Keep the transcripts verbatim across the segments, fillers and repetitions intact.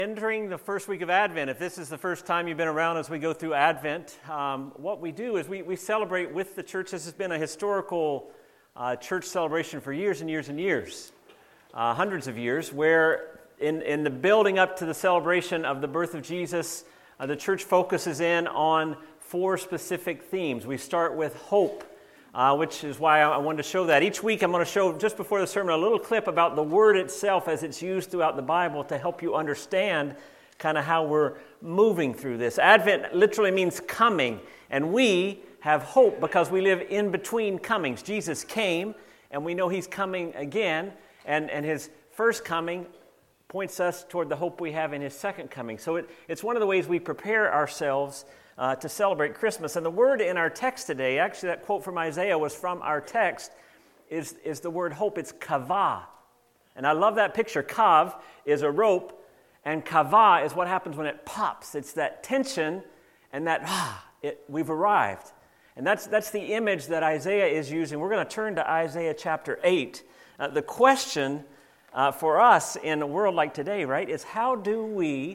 Entering the first week of Advent, if this is the first time you've been around as we go through Advent, um, what we do is we, we celebrate with the church. This has been a historical uh, church celebration for years and years and years, uh, hundreds of years, where in, in the building up to the celebration of the birth of Jesus, uh, the church focuses in on four specific themes. We start with hope, Uh, which is why I wanted to show that. Each week I'm going to show, just before the sermon, a little clip about the word itself as it's used throughout the Bible to help you understand kind of how we're moving through this. Advent literally means coming, and we have hope because we live in between comings. Jesus came, and we know He's coming again, and, and His first coming points us toward the hope we have in His second coming. So it, it's one of the ways we prepare ourselves Uh, to celebrate Christmas. And the word in our text today, actually that quote from Isaiah was from our text, is, is the word hope. It's kavah. And I love that picture. Kav is a rope, and kavah is what happens when it pops. It's that tension and that, ah, it, we've arrived. And that's, that's the image that Isaiah is using. We're going to turn to Isaiah chapter eight. Uh, the question uh, for us in a world like today, right, is how do we...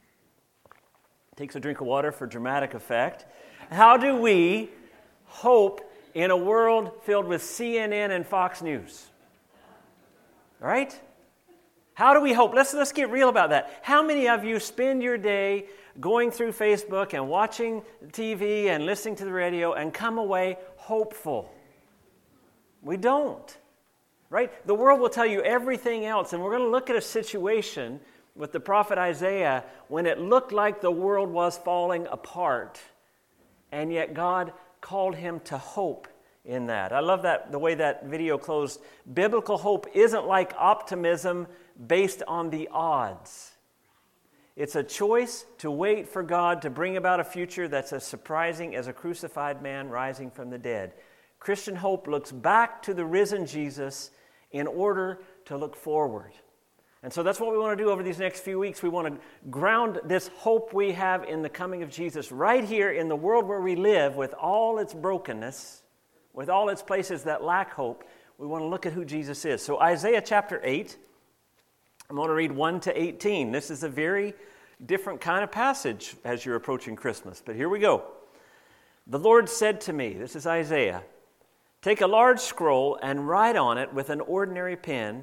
Takes a drink of water for dramatic effect. How do we hope in a world filled with C N N and Fox News? Right? How do we hope? Let's let's get real about that. How many of you spend your day going through Facebook and watching T V and listening to the radio and come away hopeful? We don't. Right? The world will tell you everything else, and we're going to look at a situation with the prophet Isaiah when it looked like the world was falling apart, and yet God called him to hope in that. I love that the way that video closed. Biblical hope isn't like optimism based on the odds. It's a choice to wait for God to bring about a future that's as surprising as a crucified man rising from the dead. Christian hope looks back to the risen Jesus in order to look forward. And so that's what we want to do over these next few weeks. We want to ground this hope we have in the coming of Jesus right here in the world where we live, with all its brokenness, with all its places that lack hope. We want to look at who Jesus is. So Isaiah chapter eight, I'm going to read one to eighteen. This is a very different kind of passage as you're approaching Christmas. But here we go. The Lord said to me, this is Isaiah, "Take a large scroll and write on it with an ordinary pen,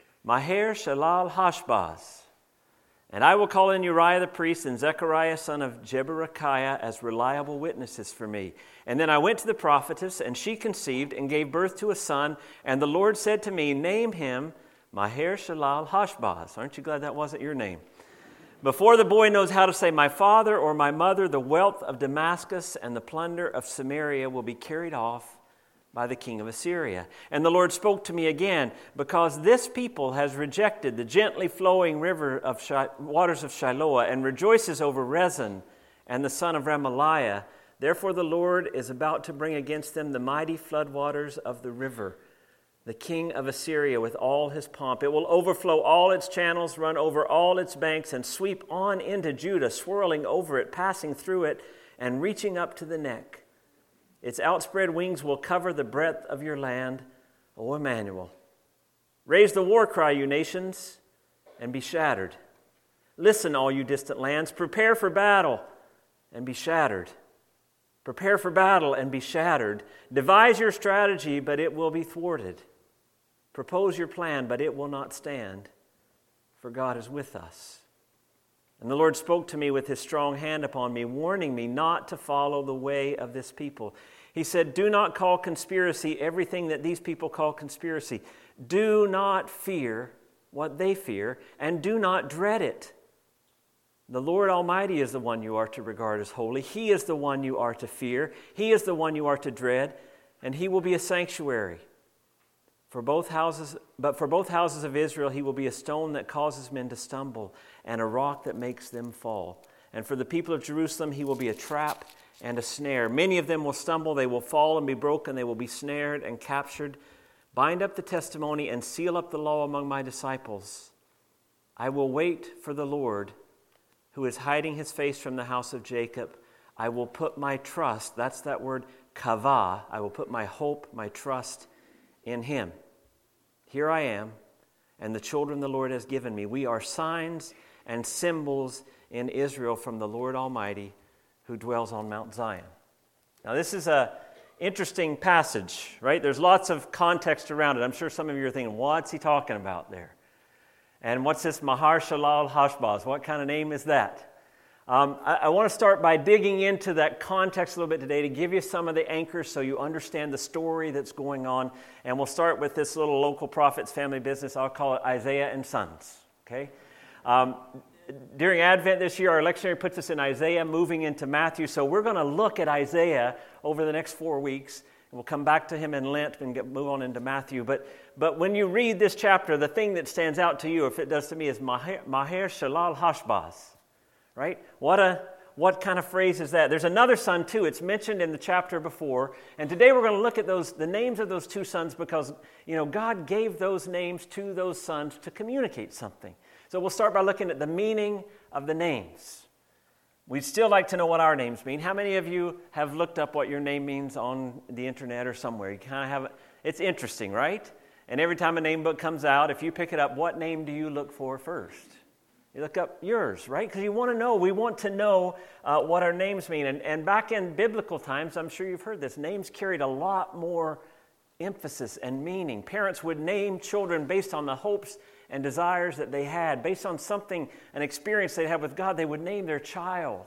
Maher-shalal-hash-baz. And I will call in Uriah the priest and Zechariah son of Jeberechiah as reliable witnesses for me. And then I went to the prophetess, and she conceived and gave birth to a son. And the Lord said to me, name him Maher-shalal-hash-baz." Aren't you glad that wasn't your name? "Before the boy knows how to say my father or my mother, the wealth of Damascus and the plunder of Samaria will be carried off by the king of Assyria. And the Lord spoke to me again, because this people has rejected the gently flowing river of Shi- waters of Shiloah and rejoices over Rezin and the son of Remaliah. Therefore the Lord is about to bring against them the mighty floodwaters of the river, the king of Assyria with all his pomp. It will overflow all its channels, run over all its banks, and sweep on into Judah, swirling over it, passing through it, and reaching up to the neck. Its outspread wings will cover the breadth of your land, O Emmanuel. Raise the war cry, you nations, and be shattered. Listen, all you distant lands. Prepare for battle and be shattered. Prepare for battle and be shattered. Devise your strategy, but it will be thwarted. Propose your plan, but it will not stand, for God is with us. And the Lord spoke to me with His strong hand upon me, warning me not to follow the way of this people. He said, do not call conspiracy everything that these people call conspiracy. Do not fear what they fear, and do not dread it. The Lord Almighty is the one you are to regard as holy. He is the one you are to fear. He is the one you are to dread, and He will be a sanctuary. For both houses, but for both houses of Israel, He will be a stone that causes men to stumble, and a rock that makes them fall. And for the people of Jerusalem, He will be a trap and a snare. Many of them will stumble, they will fall and be broken, they will be snared and captured. Bind up the testimony and seal up the law among my disciples. I will wait for the Lord, who is hiding His face from the house of Jacob. I will put my trust, that's that word kavah, I will put my hope, my trust in Him. Here I am, and the children the Lord has given me. We are signs and symbols in Israel from the Lord Almighty who dwells on Mount Zion. Now this is a interesting passage, right? There's lots of context around it. I'm sure some of you are thinking, what's he talking about there? And what's this Maher-shalal-hash-baz? What kind of name is that? Um, I, I want to start by digging into that context a little bit today to give you some of the anchors so you understand the story that's going on. And we'll start with this little local prophet's family business. I'll call it Isaiah and Sons. Okay. Um, during Advent this year, our lectionary puts us in Isaiah, moving into Matthew. So we're going to look at Isaiah over the next four weeks. We'll come back to him in Lent and get, move on into Matthew. But but when you read this chapter, the thing that stands out to you, if it does to me, is Maher-shalal-hash-baz. Right? What a what kind of phrase is that? There's another son too. It's mentioned in the chapter before. And today we're going to look at those the names of those two sons because, you know, God gave those names to those sons to communicate something. So we'll start by looking at the meaning of the names. We'd still like to know what our names mean. How many of you have looked up what your name means on the internet or somewhere? You kind of have it's interesting, right? And every time a name book comes out, if you pick it up, what name do you look for first? You look up yours, right? Because you want to know. We want to know uh, what our names mean. And, and back in biblical times, I'm sure you've heard this, names carried a lot more emphasis and meaning. Parents would name children based on the hopes and desires that they had. Based on something, an experience they had with God, they would name their child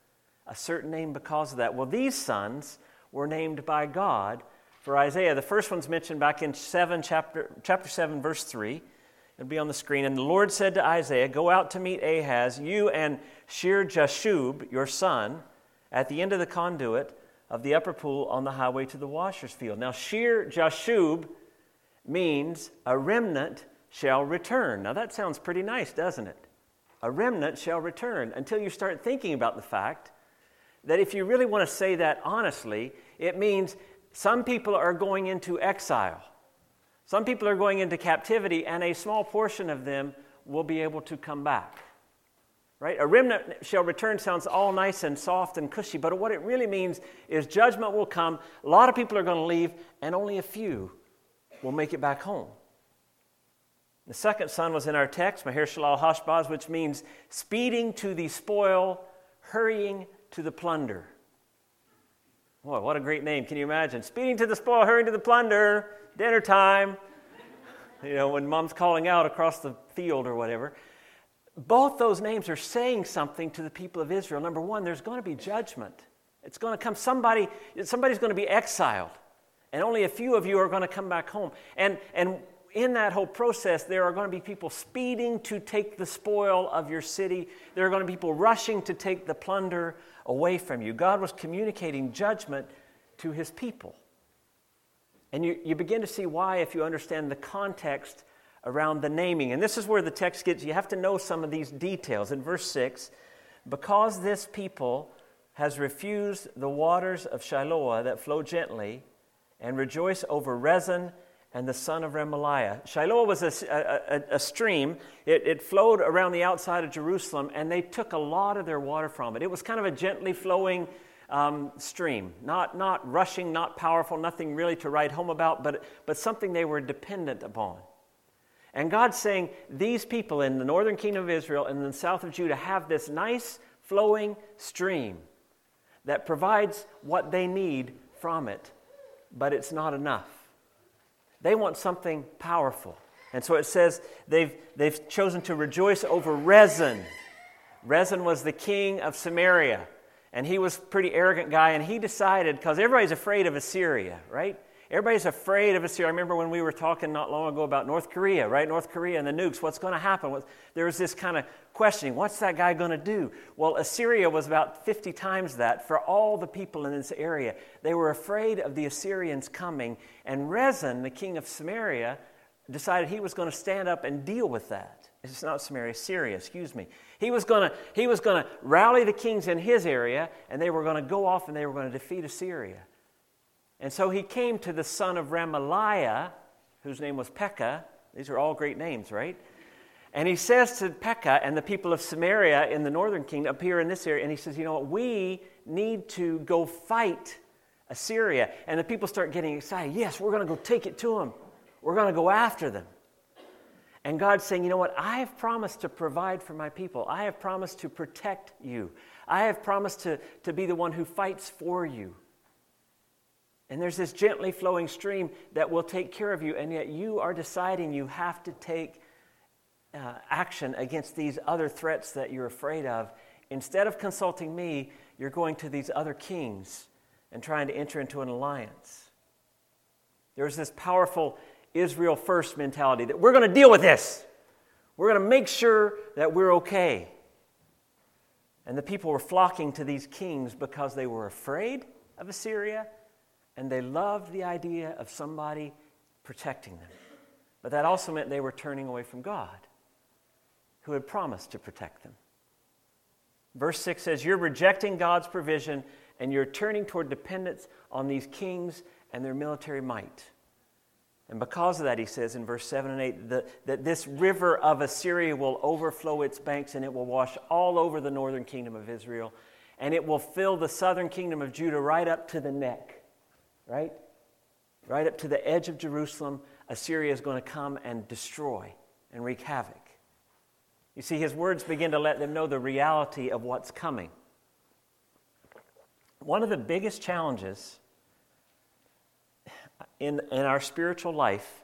a certain name because of that. Well, these sons were named by God for Isaiah. The first one's mentioned back in seven, chapter, chapter seven, verse three. It'll be on the screen. And the Lord said to Isaiah, go out to meet Ahaz, you and Shear-Jashub, your son, at the end of the conduit of the upper pool on the highway to the washer's field. Now, Shear-Jashub means a remnant shall return. Now, that sounds pretty nice, doesn't it? A remnant shall return, until you start thinking about the fact that if you really want to say that honestly, it means some people are going into exile. Some people are going into captivity, and a small portion of them will be able to come back. Right? A remnant shall return sounds all nice and soft and cushy, but what it really means is judgment will come. A lot of people are going to leave, and only a few will make it back home. The second son was in our text, Maher-shalal-hash-baz, which means speeding to the spoil, hurrying to the plunder. Boy, what a great name. Can you imagine? Speeding to the spoil, hurrying to the plunder. Dinner time, you know, when mom's calling out across the field or whatever. Both those names are saying something to the people of Israel. Number one, there's going to be judgment. It's going to come. Somebody, somebody's going to be exiled, and only a few of you are going to come back home. And and in that whole process, there are going to be people speeding to take the spoil of your city. There are going to be people rushing to take the plunder away from you. God was communicating judgment to his people. And you, you begin to see why if you understand the context around the naming. And this is where the text gets, you have to know some of these details. In verse six, because this people has refused the waters of Shiloah that flow gently, and rejoice over Rezin and the son of Remaliah. Shiloah was a, a, a stream. It, it flowed around the outside of Jerusalem, and they took a lot of their water from it. It was kind of a gently flowing Um, stream, not not rushing, not powerful, nothing really to write home about, but but something they were dependent upon. And God's saying these people in the northern kingdom of Israel and in the south of Judah have this nice flowing stream that provides what they need from it, but it's not enough. They want something powerful. And so it says they've they've chosen to rejoice over Rezin. Rezin was the king of Samaria. And he was a pretty arrogant guy, and he decided, because everybody's afraid of Assyria, right? Everybody's afraid of Assyria. I remember when we were talking not long ago about North Korea, right? North Korea and the nukes, what's going to happen? There was this kind of questioning, what's that guy going to do? Well, Assyria was about fifty times that for all the people in this area. They were afraid of the Assyrians coming, and Rezin, the king of Samaria, decided he was going to stand up and deal with that. It's not Samaria, Syria, excuse me. He was going to he was going to rally the kings in his area, and they were going to go off and they were going to defeat Assyria. And so he came to the son of Remaliah, whose name was Pekah. These are all great names, right? And he says to Pekah and the people of Samaria in the northern kingdom up here in this area, and he says, you know what, we need to go fight Assyria. And the people start getting excited. Yes, we're going to go take it to them. We're going to go after them. And God's saying, you know what? I have promised to provide for my people. I have promised to protect you. I have promised to, to be the one who fights for you. And there's this gently flowing stream that will take care of you, and yet you are deciding you have to take uh, action against these other threats that you're afraid of. Instead of consulting me, you're going to these other kings and trying to enter into an alliance. There's this powerful Israel first mentality that we're going to deal with this. We're going to make sure that we're okay. And the people were flocking to these kings because they were afraid of Assyria, and they loved the idea of somebody protecting them. But that also meant they were turning away from God, who had promised to protect them. Verse six says, you're rejecting God's provision, and you're turning toward dependence on these kings and their military might. And because of that, he says in verse seven and eight, that, that this river of Assyria will overflow its banks, and it will wash all over the northern kingdom of Israel, and it will fill the southern kingdom of Judah right up to the neck. Right? Right up to the edge of Jerusalem, Assyria is going to come and destroy and wreak havoc. You see, his words begin to let them know the reality of what's coming. One of the biggest challenges in, in our spiritual life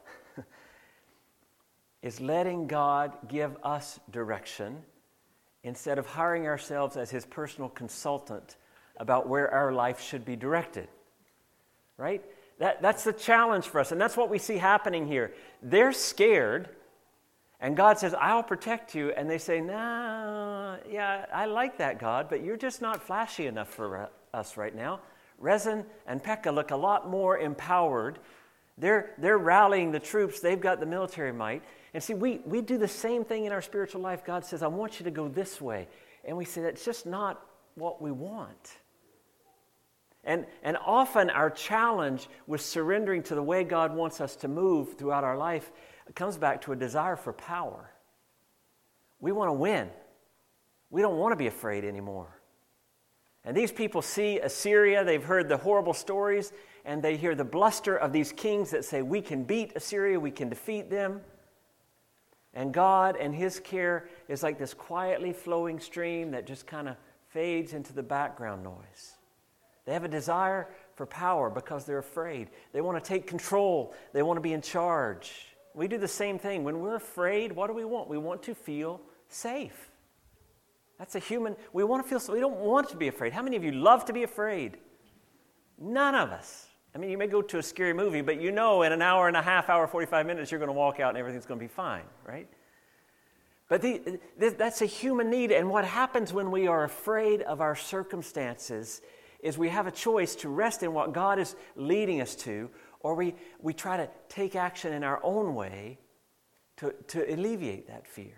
is letting God give us direction instead of hiring ourselves as his personal consultant about where our life should be directed. Right? That, that's the challenge for us, and that's what we see happening here. They're scared, and God says, I'll protect you, and they say, nah, yeah, I like that, God, but you're just not flashy enough for us right now. Rezin and Pekah look a lot more empowered. They're, they're rallying the troops. They've got the military might. And see, we, we do the same thing in our spiritual life. God says, I want you to go this way. And we say, that's just not what we want. And, and often our challenge with surrendering to the way God wants us to move throughout our life comes back to a desire for power. We want to win. We don't want to be afraid anymore. And these people see Assyria, they've heard the horrible stories, and they hear the bluster of these kings that say, we can beat Assyria, we can defeat them. And God and his care is like this quietly flowing stream that just kind of fades into the background noise. They have a desire for power because they're afraid. They want to take control. They want to be in charge. We do the same thing. When we're afraid, what do we want? We want to feel safe. That's a human, we want to feel safe. We don't want to be afraid. How many of you love to be afraid? None of us. I mean, you may go to a scary movie, but you know in an hour and a half, hour, forty-five minutes, you're going to walk out and everything's going to be fine, right? But the, that's a human need. And what happens when we are afraid of our circumstances is we have a choice to rest in what God is leading us to, or we, we try to take action in our own way to, to alleviate that fear.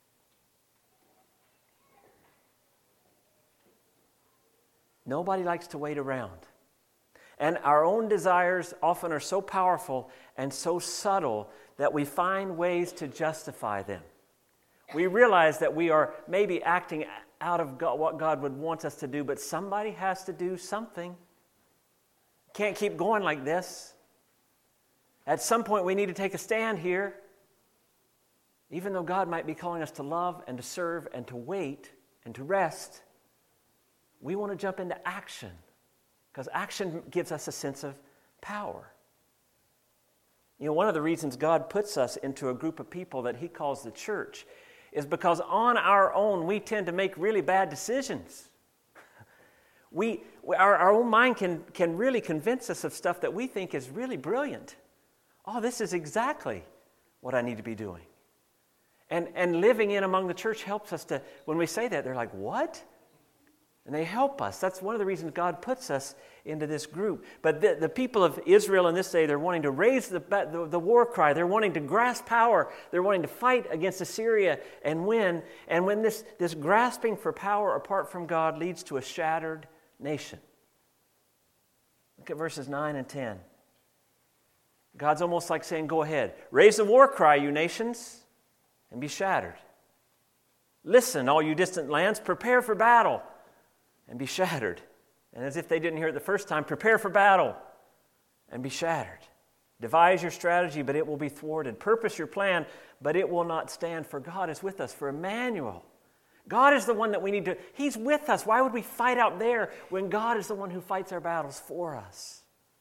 Nobody likes to wait around. And our own desires often are so powerful and so subtle that we find ways to justify them. We realize that we are maybe acting out of God, what God would want us to do, but somebody has to do something. Can't keep going like this. At some point, we need to take a stand here. Even though God might be calling us to love and to serve and to wait and to rest, we want to jump into action because action gives us a sense of power. You know, one of the reasons God puts us into a group of people that he calls the church is because on our own, we tend to make really bad decisions. We, our, our own mind can, can really convince us of stuff that we think is really brilliant. Oh, this is exactly what I need to be doing. And, and living in among the church helps us to, when we say that, they're like, what? And they help us. That's one of the reasons God puts us into this group. But the, the people of Israel in this day, they're wanting to raise the, the, the war cry. They're wanting to grasp power. They're wanting to fight against Assyria and win. And when this, this grasping for power apart from God leads to a shattered nation. Look at verses nine and ten. God's almost like saying, go ahead. Raise the war cry, you nations, and be shattered. Listen, all you distant lands, prepare for battle and be shattered. And as if they didn't hear it the first time, prepare for battle and be shattered. Devise your strategy, but it will be thwarted. Purpose your plan, but it will not stand, for God is with us. For Emmanuel, God is the one that we need to, He's with us. Why would we fight out there when God is the one who fights our battles for us?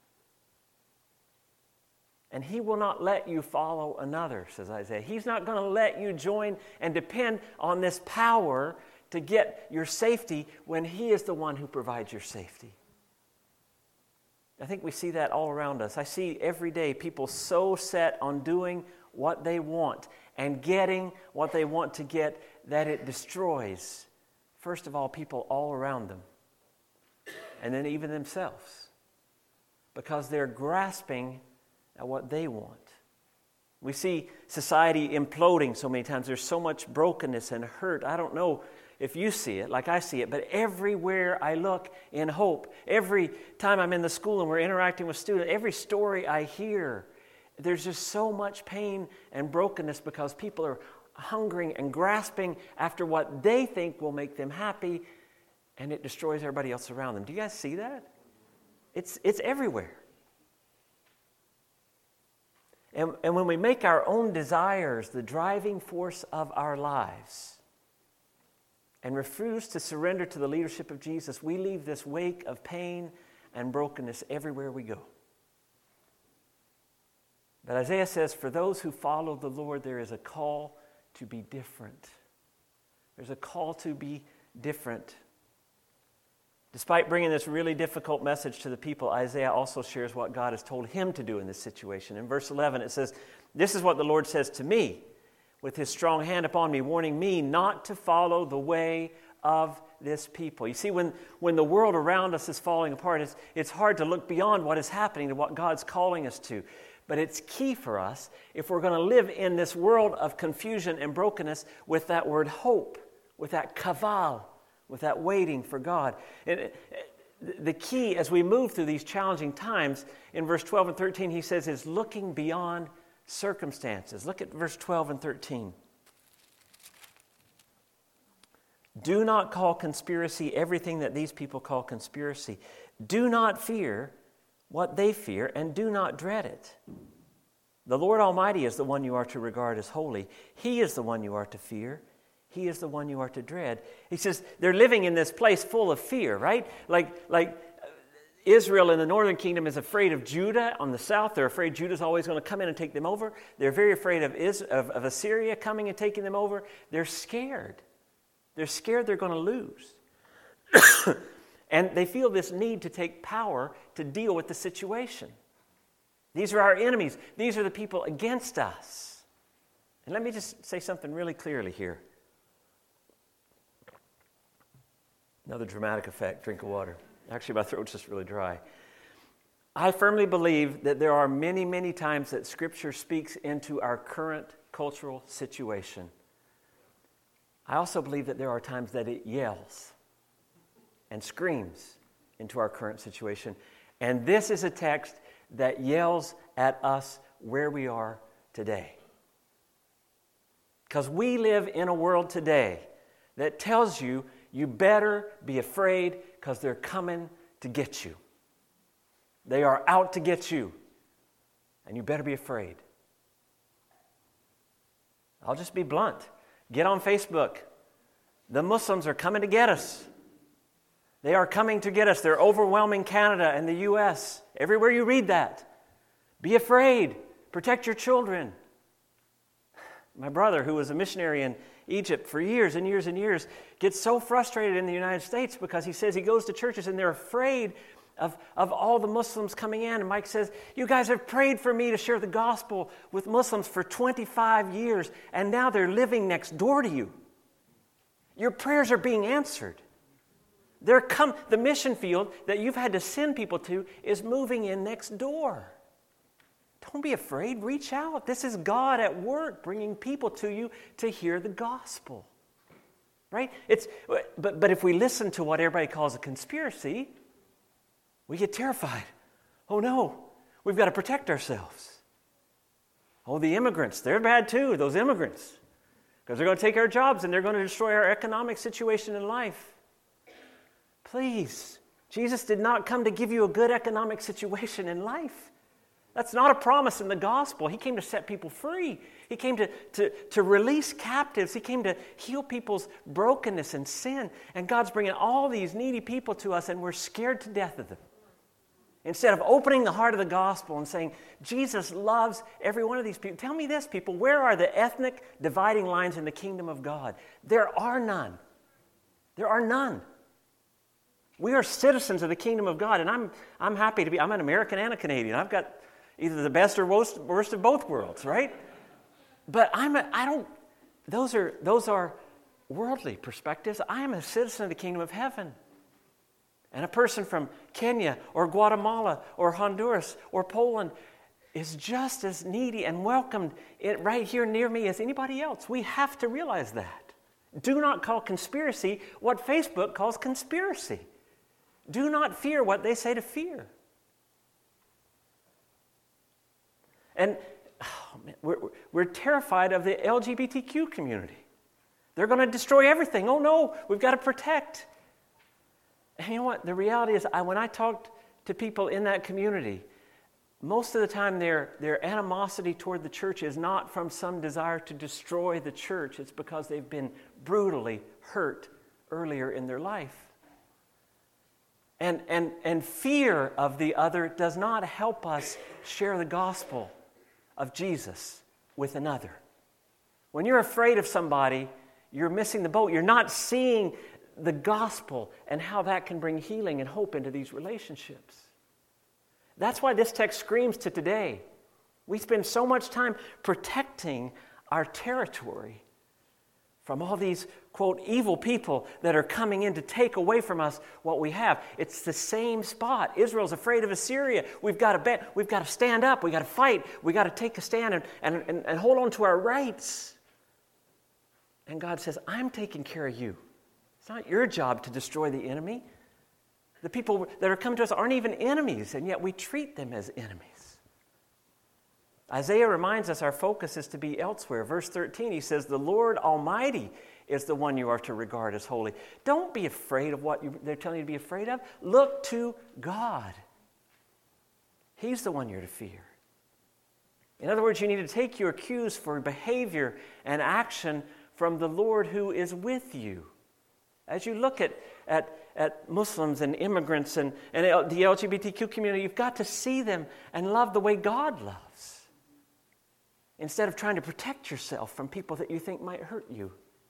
And He will not let you follow another, says Isaiah. He's not going to let you join and depend on this power to get your safety when He is the one who provides your safety. I think we see that all around us. I see every day people so set on doing what they want and getting what they want to get that it destroys, first of all, people all around them, and then even themselves, because they're grasping at what they want. We see society imploding so many times. There's so much brokenness and hurt. I don't know if you see it like I see it, but everywhere I look in Hope, every time I'm in the school and we're interacting with students, every story I hear, there's just so much pain and brokenness because people are hungering and grasping after what they think will make them happy, and it destroys everybody else around them. Do you guys see that? It's, it's everywhere. And, and when we make our own desires the driving force of our lives, and refuse to surrender to the leadership of Jesus, we leave this wake of pain and brokenness everywhere we go. But Isaiah says, for those who follow the Lord, there is a call to be different. There's a call to be different. Despite bringing this really difficult message to the people, Isaiah also shares what God has told him to do in this situation. In verse eleven, it says, this is what the Lord says to me, with His strong hand upon me, warning me not to follow the way of this people. You see, when, when the world around us is falling apart, it's, it's hard to look beyond what is happening to what God's calling us to. But it's key for us, if we're going to live in this world of confusion and brokenness, with that word hope, with that kaval, with that waiting for God. And the key as we move through these challenging times, in verse twelve and thirteen, he says, is looking beyond circumstances. Look at verse twelve and thirteen. Do not call conspiracy everything that these people call conspiracy. Do not fear what they fear, and do not dread it. The Lord Almighty is the one you are to regard as holy. He is the one you are to fear. He is the one you are to dread. He says they're living in this place full of fear, right? Like, like Israel in the northern kingdom is afraid of Judah on the south. They're afraid Judah's always going to come in and take them over. They're very afraid of, Is- of, of Assyria coming and taking them over. They're scared. They're scared they're going to lose. And they feel this need to take power to deal with the situation. These are our enemies. These are the people against us. And let me just say something really clearly here. Another dramatic effect, drink of water. Actually, my throat's just really dry. I firmly believe that there are many, many times that Scripture speaks into our current cultural situation. I also believe that there are times that it yells and screams into our current situation. And this is a text that yells at us where we are today. Because we live in a world today that tells you you better be afraid because they're coming to get you. They are out to get you. And you better be afraid. I'll just be blunt. Get on Facebook. The Muslims are coming to get us. They are coming to get us. They're overwhelming Canada and the U S. Everywhere you read that. Be afraid. Protect your children. My brother, who was a missionary in Egypt for years and years and years, gets so frustrated in the United States because he says he goes to churches and they're afraid of, of all the Muslims coming in. And Mike says, you guys have prayed for me to share the gospel with Muslims for twenty-five years, and now they're living next door to you. Your prayers are being answered. They're come, the mission field that you've had to send people to is moving in next door. Don't be afraid. Reach out. This is God at work bringing people to you to hear the gospel. Right? It's but but if we listen to what everybody calls a conspiracy, we get terrified. Oh no, we've got to protect ourselves. Oh, the immigrants, they're bad too, those immigrants. Because they're going to take our jobs and they're going to destroy our economic situation in life. Please, Jesus did not come to give you a good economic situation in life. That's not a promise in the gospel. He came to set people free. He came to, to, to release captives. He came to heal people's brokenness and sin. And God's bringing all these needy people to us, and we're scared to death of them. Instead of opening the heart of the gospel and saying, Jesus loves every one of these people. Tell me this, people, where are the ethnic dividing lines in the kingdom of God? There are none. There are none. We are citizens of the kingdom of God, and I'm, I'm happy to be. I'm an American and a Canadian. I've got either the best or worst, worst of both worlds, right? But I'm a, I don't, those are, those are worldly perspectives. I am a citizen of the kingdom of heaven. And a person from Kenya or Guatemala or Honduras or Poland is just as needy and welcomed it right here near me as anybody else. We have to realize that. Do not call conspiracy what Facebook calls conspiracy. Do not fear what they say to fear. And oh man, we're, we're terrified of the L G B T Q community. They're going to destroy everything. Oh no, we've got to protect. And you know what? The reality is, I, when I talked to people in that community, most of the time their, their animosity toward the church is not from some desire to destroy the church. It's because they've been brutally hurt earlier in their life. And, and, and fear of the other does not help us share the gospel of Jesus with another. When you're afraid of somebody, you're missing the boat. You're not seeing the gospel and how that can bring healing and hope into these relationships. That's why this text screams to today. We spend so much time protecting our territory from all these, quote, evil people that are coming in to take away from us what we have. It's the same spot. Israel's afraid of Assyria. We've got to bet, we've got to stand up. We've got to fight. We've got to take a stand and, and, and, and hold on to our rights. And God says, I'm taking care of you. It's not your job to destroy the enemy. The people that are coming to us aren't even enemies, and yet we treat them as enemies. Isaiah reminds us our focus is to be elsewhere. Verse thirteen, he says, the Lord Almighty is the one you are to regard as holy. Don't be afraid of what you, they're telling you to be afraid of. Look to God. He's the one you're to fear. In other words, you need to take your cues for behavior and action from the Lord who is with you. As you look at, at, at Muslims and immigrants and, and the L G B T Q community, you've got to see them and love the way God loves, instead of trying to protect yourself from people that you think might hurt you.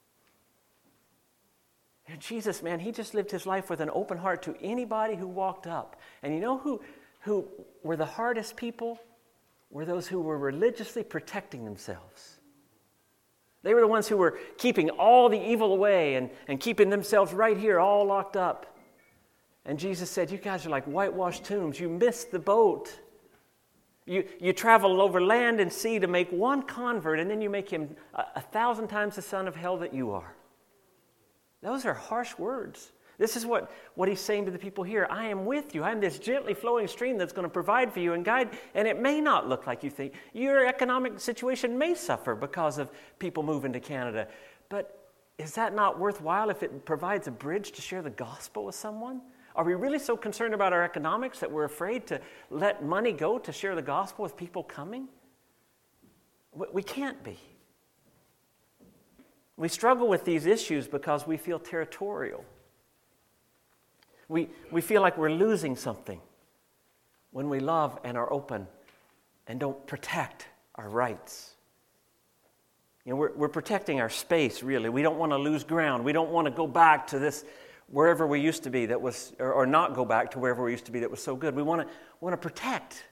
And Jesus, man, he just lived his life with an open heart to anybody who walked up. And you know who, who were the hardest people? Were those who were religiously protecting themselves. They were the ones who were keeping all the evil away and, and keeping themselves right here all locked up. And Jesus said, you guys are like whitewashed tombs. You missed the boat. You, you travel over land and sea to make one convert, and then you make him a, a thousand times the son of hell that you are. Those are harsh words. This is what, what he's saying to the people here. I am with you. I am this gently flowing stream that's going to provide for you and guide. And it may not look like you think. Your economic situation may suffer because of people moving to Canada. But is that not worthwhile if it provides a bridge to share the gospel with someone? Are we really so concerned about our economics that we're afraid to let money go to share the gospel with people coming? We can't be. We struggle with these issues because we feel territorial. We, we feel like we're losing something when we love and are open and don't protect our rights. You know, we're, we're protecting our space, really. We don't want to lose ground. We don't want to go back to this wherever we used to be that was, or, or not go back to wherever we used to be that was so good. We want to want to protect.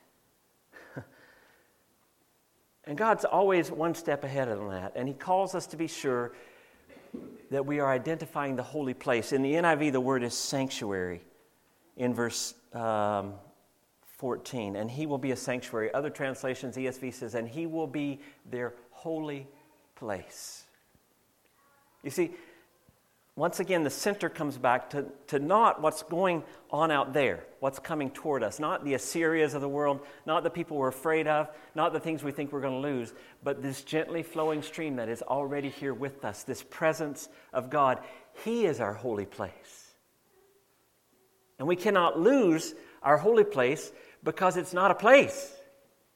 And God's always one step ahead of that. And he calls us to be sure that we are identifying the holy place. In the N I V, the word is sanctuary in verse um, fourteen. And he will be a sanctuary. Other translations, E S V says, and he will be their holy place. You see, once again, the center comes back to, to not what's going on out there, what's coming toward us, not the Assyrias of the world, not the people we're afraid of, not the things we think we're going to lose, but this gently flowing stream that is already here with us, this presence of God. He is our holy place. And we cannot lose our holy place because it's not a place.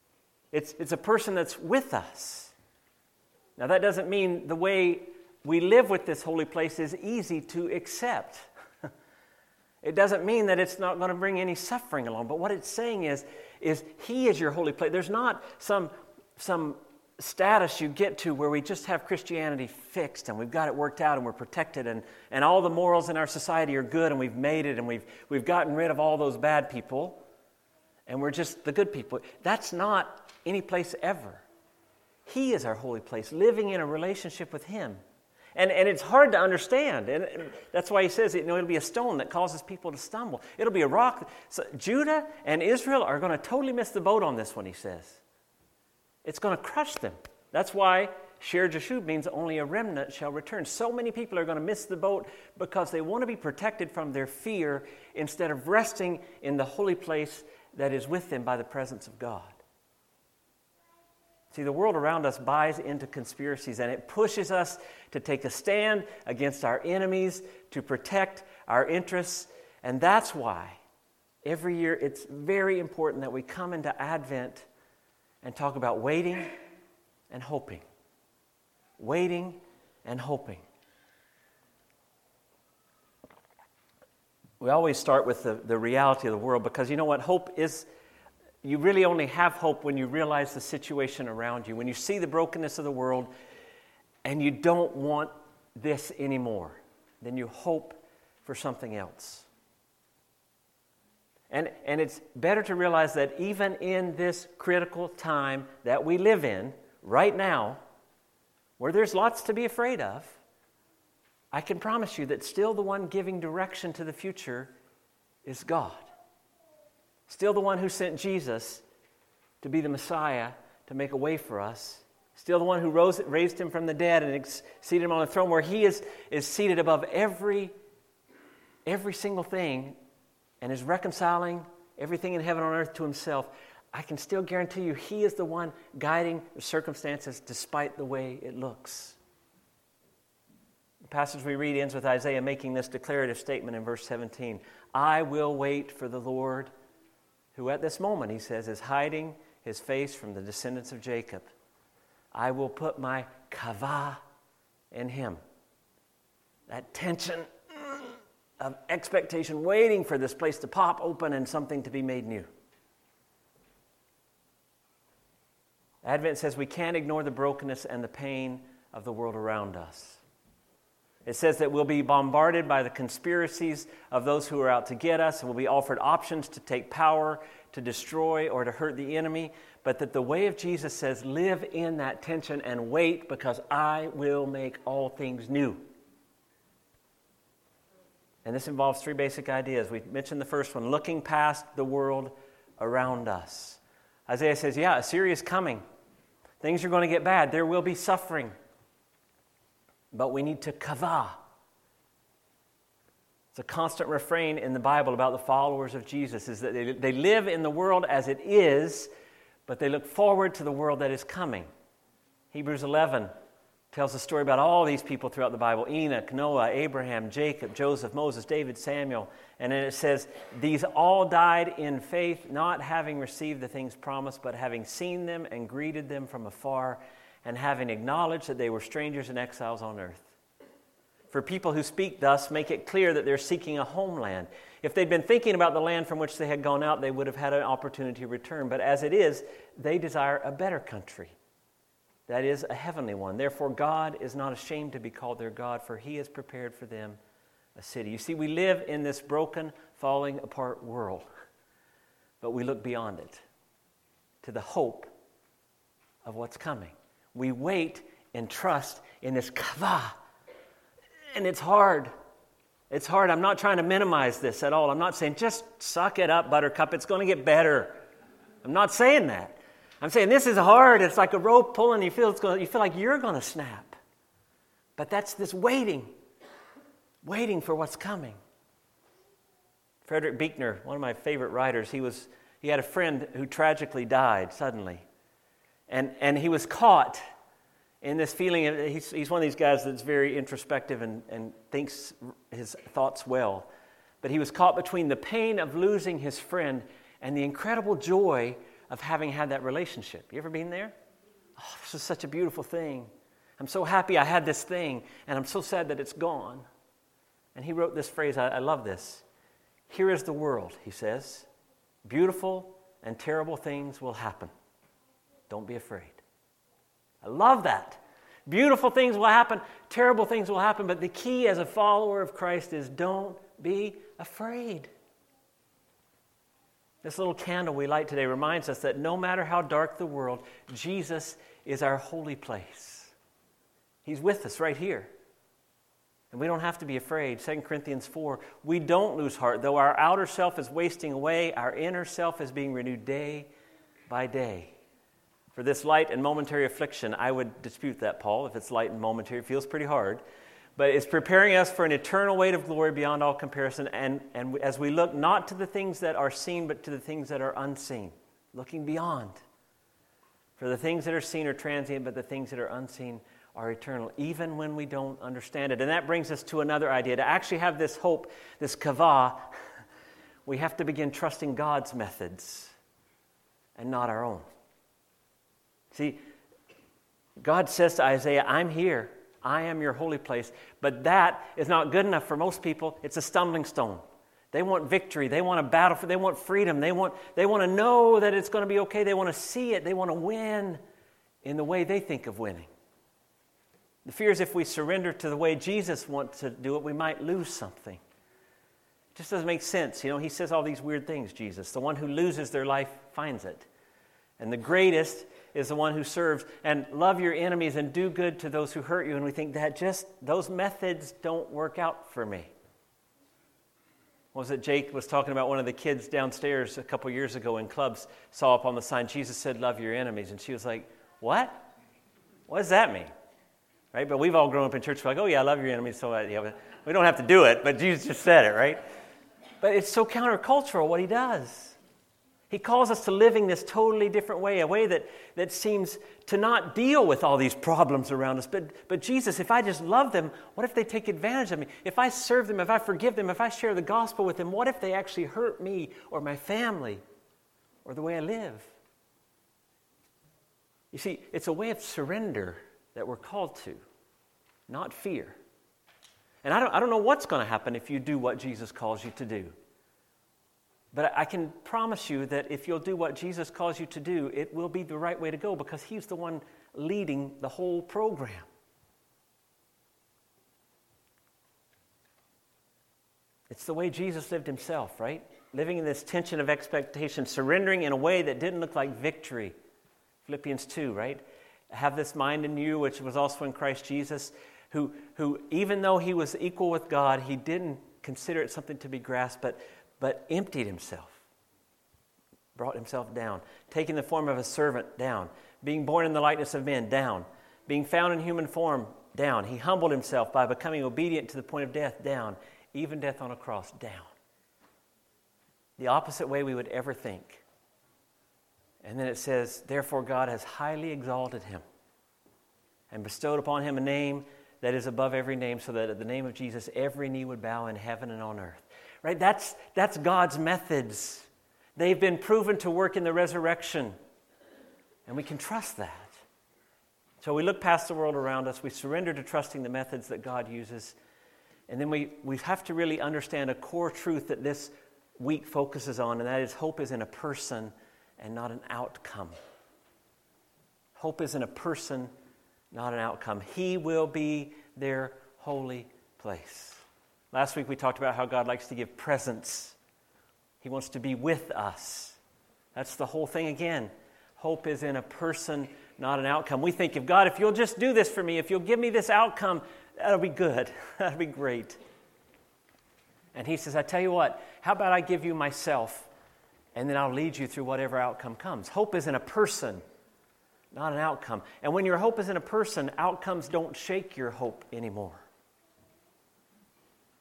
It's, it's a person that's with us. Now, that doesn't mean the way we live with this holy place is easy to accept. It doesn't mean that it's not going to bring any suffering along. But what it's saying is, is He is your holy place. There's not some, some status you get to where we just have Christianity fixed and we've got it worked out and we're protected and, and all the morals in our society are good and we've made it and we've, we've gotten rid of all those bad people and we're just the good people. That's not any place ever. He is our holy place, living in a relationship with Him. And, and it's hard to understand. And that's why He says, you know, it'll be a stone that causes people to stumble. It'll be a rock. So Judah and Israel are going to totally miss the boat on this one, He says. It's going to crush them. That's why Sher Jashub means only a remnant shall return. So many people are going to miss the boat because they want to be protected from their fear instead of resting in the holy place that is with them by the presence of God. See, the world around us buys into conspiracies and it pushes us to take a stand against our enemies, to protect our interests. And that's why every year it's very important that we come into Advent and talk about waiting and hoping. Waiting and hoping. We always start with the, the reality of the world because you know what? Hope is... You really only have hope when you realize the situation around you, when you see the brokenness of the world and you don't want this anymore. Then you hope for something else. And, and it's better to realize that even in this critical time that we live in right now, where there's lots to be afraid of, I can promise you that still the one giving direction to the future is God. Still the one who sent Jesus to be the Messiah, to make a way for us. Still the one who rose, raised Him from the dead and ex- seated Him on the throne where He is, is seated above every, every single thing and is reconciling everything in heaven and on earth to Himself. I can still guarantee you He is the one guiding the circumstances despite the way it looks. The passage we read ends with Isaiah making this declarative statement in verse seventeen. I will wait for the Lord, who at this moment, he says, is hiding His face from the descendants of Jacob. I will put my kavah in Him. That tension of expectation, waiting for this place to pop open and something to be made new. Advent says we can't ignore the brokenness and the pain of the world around us. It says that we'll be bombarded by the conspiracies of those who are out to get us, and we'll be offered options to take power, to destroy, or to hurt the enemy, but that the way of Jesus says, live in that tension and wait because I will make all things new. And this involves three basic ideas. We mentioned the first one, looking past the world around us. Isaiah says, yeah, Assyria is coming. Things are going to get bad. There will be suffering. But we need to kavah. It's a constant refrain in the Bible about the followers of Jesus, is that they, they live in the world as it is, but they look forward to the world that is coming. Hebrews eleven tells a story about all these people throughout the Bible: Enoch, Noah, Abraham, Jacob, Joseph, Moses, David, Samuel. And then it says, these all died in faith, not having received the things promised, but having seen them and greeted them from afar, and having acknowledged that they were strangers and exiles on earth. For people who speak thus make it clear that they're seeking a homeland. If they'd been thinking about the land from which they had gone out, they would have had an opportunity to return. But as it is, they desire a better country. That is, a heavenly one. Therefore, God is not ashamed to be called their God, for He has prepared for them a city. You see, we live in this broken, falling apart world, but we look beyond it to the hope of what's coming. We wait and trust in this kavah. And it's hard. It's hard. I'm not trying to minimize this at all. I'm not saying, just suck it up, Buttercup. It's going to get better. I'm not saying that. I'm saying this is hard. It's like a rope pulling. You feel, it's going, you feel like you're going to snap. But that's this waiting. Waiting for what's coming. Frederick Buechner, one of my favorite writers, he was he had a friend who tragically died suddenly. And and he was caught in this feeling. Of, he's, he's one of these guys that's very introspective and, and thinks his thoughts well. But he was caught between the pain of losing his friend and the incredible joy of having had that relationship. You ever been there? Oh, this is such a beautiful thing. I'm so happy I had this thing, and I'm so sad that it's gone. And he wrote this phrase, I, I love this. Here is the world, he says. Beautiful and terrible things will happen. Don't be afraid. I love that. Beautiful things will happen, terrible things will happen, but the key as a follower of Christ is don't be afraid. This little candle we light today reminds us that no matter how dark the world, Jesus is our holy place. He's with us right here. And we don't have to be afraid. Second Corinthians four, we don't lose heart. Though our outer self is wasting away, our inner self is being renewed day by day. For this light and momentary affliction, I would dispute that, Paul. If it's light and momentary, it feels pretty hard. But it's preparing us for an eternal weight of glory beyond all comparison. And, and as we look not to the things that are seen, but to the things that are unseen. Looking beyond. For the things that are seen are transient, but the things that are unseen are eternal, even when we don't understand it. And that brings us to another idea. To actually have this hope, this kavah, we have to begin trusting God's methods and not our own. See, God says to Isaiah, I'm here. I am your holy place. But that is not good enough for most people. It's a stumbling stone. They want victory. They want a battle. For, they want freedom. They want, they want to know that it's going to be okay. They want to see it. They want to win in the way they think of winning. The fear is if we surrender to the way Jesus wants to do it, we might lose something. It just doesn't make sense. You know, he says all these weird things, Jesus. The one who loses their life finds it. And the greatest is the one who serves. And love your enemies and do good to those who hurt you. And we think that just, those methods don't work out for me. What was it Jake was talking about? One of the kids downstairs a couple years ago in clubs saw up on the sign, Jesus said, love your enemies. And she was like, what? What does that mean? Right? But we've all grown up in church. We're like, oh yeah, I love your enemies. So uh, yeah, we don't have to do it, but Jesus just said it, right? But it's so countercultural what he does. He calls us to living this totally different way, a way that, that seems to not deal with all these problems around us. But, but Jesus, if I just love them, what if they take advantage of me? If I serve them, if I forgive them, if I share the gospel with them, what if they actually hurt me or my family or the way I live? You see, it's a way of surrender that we're called to, not fear. And I don't, I don't know what's going to happen if you do what Jesus calls you to do. But I can promise you that if you'll do what Jesus calls you to do, it will be the right way to go because he's the one leading the whole program. It's the way Jesus lived himself, right? Living in this tension of expectation, surrendering in a way that didn't look like victory. Philippians two, right? Have this mind in you, which was also in Christ Jesus, who, who even though he was equal with God, he didn't consider it something to be grasped, but but emptied himself, brought himself down, taking the form of a servant, down, being born in the likeness of men, down, being found in human form, down. He humbled himself by becoming obedient to the point of death, down, even death on a cross, down. The opposite way we would ever think. And then it says, therefore God has highly exalted him and bestowed upon him a name that is above every name, so that at the name of Jesus every knee would bow in heaven and on earth. Right? That's, that's God's methods. They've been proven to work in the resurrection. And we can trust that. So we look past the world around us. We surrender to trusting the methods that God uses. And then we, we have to really understand a core truth that this week focuses on, and that is hope is in a person and not an outcome. Hope is in a person, not an outcome. He will be their holy place. Last week we talked about how God likes to give presents. He wants to be with us. That's the whole thing again. Hope is in a person, not an outcome. We think, if God, if you'll just do this for me, if you'll give me this outcome, that'll be good. That'll be great. And he says, I tell you what, how about I give you myself, and then I'll lead you through whatever outcome comes. Hope is in a person, not an outcome. And when your hope is in a person, outcomes don't shake your hope anymore.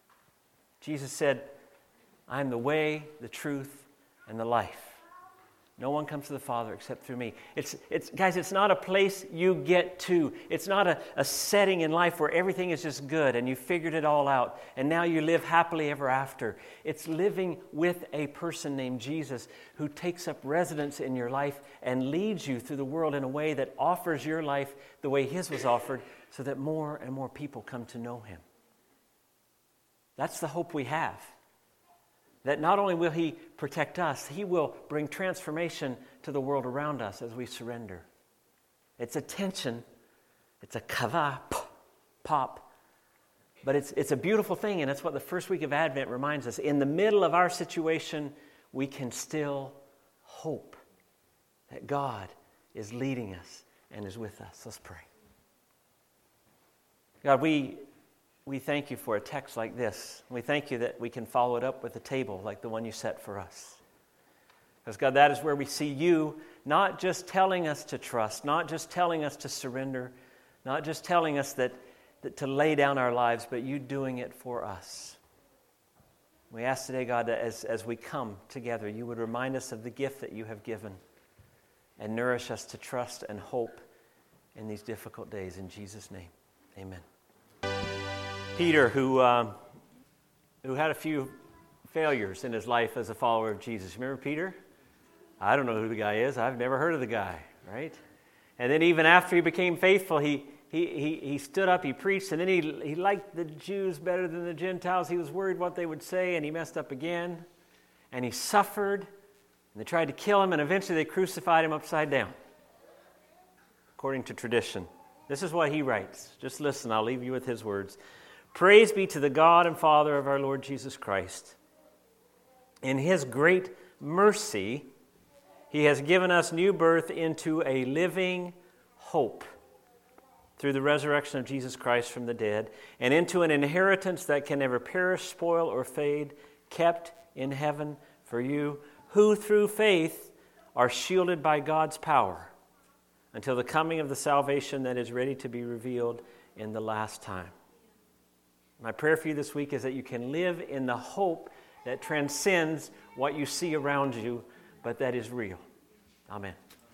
Jesus said, I am the way, the truth, and the life. No one comes to the Father except through me. It's, it's, guys, it's not a place you get to. It's not a, a setting in life where everything is just good and you figured it all out and now you live happily ever after. It's living with a person named Jesus who takes up residence in your life and leads you through the world in a way that offers your life the way His was offered so that more and more people come to know Him. That's the hope we have. That not only will He protect us, He will bring transformation to the world around us as we surrender. It's a tension. It's a kava, pop. But it's, it's a beautiful thing, and it's what the first week of Advent reminds us. In the middle of our situation, we can still hope that God is leading us and is with us. Let's pray. God, we... We thank you for a text like this. We thank you that we can follow it up with a table like the one you set for us. Because, God, that is where we see you not just telling us to trust, not just telling us to surrender, not just telling us that, that to lay down our lives, but you doing it for us. We ask today, God, that as, as we come together, you would remind us of the gift that you have given and nourish us to trust and hope in these difficult days. In Jesus' name, amen. Peter, who um, who had a few failures in his life as a follower of Jesus. Remember Peter? I don't know who the guy is. I've never heard of the guy, right? And then even after he became faithful, he he he, he stood up, he preached, and then he, he liked the Jews better than the Gentiles. He was worried what they would say, and he messed up again. And he suffered, and they tried to kill him, and eventually they crucified him upside down, according to tradition. This is what he writes. Just listen, I'll leave you with his words. Praise be to the God and Father of our Lord Jesus Christ. In His great mercy, He has given us new birth into a living hope through the resurrection of Jesus Christ from the dead, and into an inheritance that can never perish, spoil, or fade, kept in heaven for you, who through faith are shielded by God's power until the coming of the salvation that is ready to be revealed in the last time. My prayer for you this week is that you can live in the hope that transcends what you see around you, but that is real. Amen.